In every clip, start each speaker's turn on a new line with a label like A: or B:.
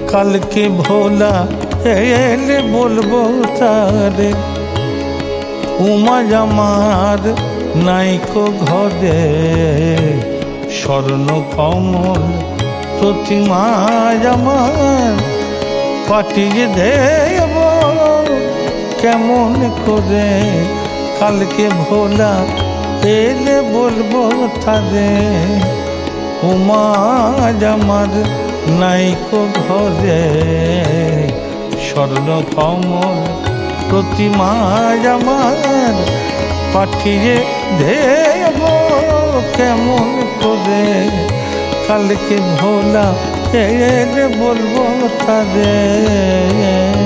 A: কালকে ভোলা এলে বলবো তারে উমা আমার নাইকো ঘরে স্বর্ণ কমল প্রতিমা আমার পাঠিয়ে দেব কেমন করে কালকে ভোলা এলে বলবো তারে উমা আমার নাইকো ঘরে স্বর্ণ কমল প্রতিমা আমার পাঠিয়ে দেব কেমন করে কালকে ভোলা এলে বলবো তাদের।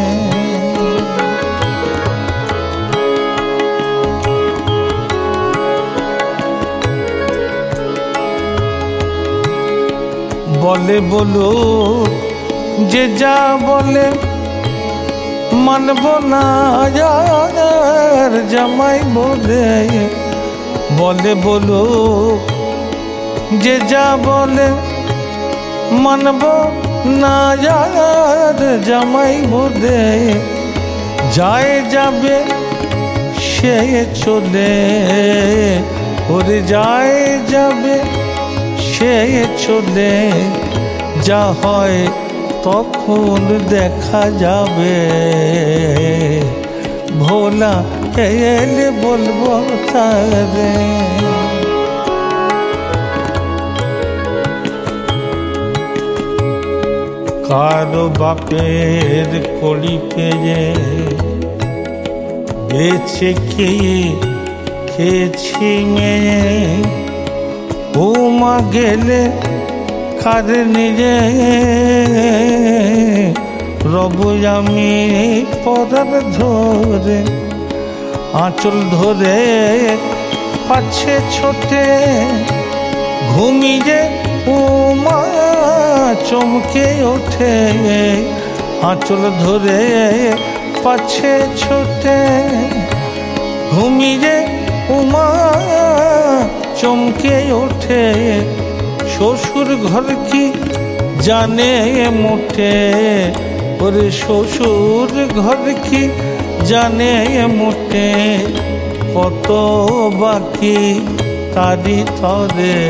A: বলে বলো যে যা বলে মানব না যার জামাই বলে বলে বলো যে যা বলে মানব না যার জামাই বলে যায় যাবে সে চলে ওরে যায় যাবে সে চলে যা হয় তখন দেখা যাবে ভোলা এলে বলবো তারে। কারো বাপের কলি পেয়ে বেছে খেয়েছি মেয়ে উমা গেলে কার নিজে রব আমি পরার ধরে আঁচল ধরে পাচ্ছে ছোটে ঘুমিয়ে উমা চমকে ওঠে আঁচল ধরে পাচ্ছে ছোটে ঘুমিয়ে উমা চমকে ওঠে শ্বশুর ঘর কি জানে মোটে ওরে শ্বশুর ঘর কি জানে মোটে কত বাকি তারি তরে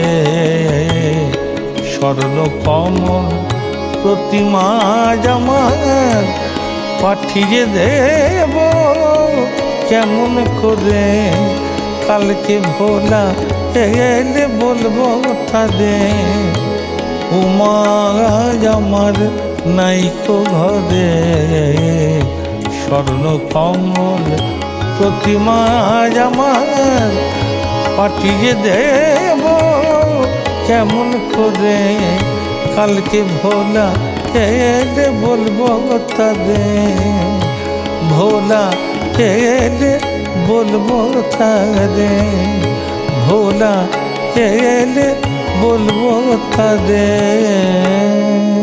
A: স্বর্ণ কমল প্রতিমা আমার পাঠিয়ে দেব কেমন করে কালকে ভোলা এলে বলবো তাদের উমা আমার নাইকো ঘরে স্বর্ণ কমল প্রতিমা আমার পাঠিয়ে দেব কেমন করে কালকে ভোলা এলে বলবো তাদের ভোলা এলে বলবো তাদের ভোলা এলে বলবো তাদের।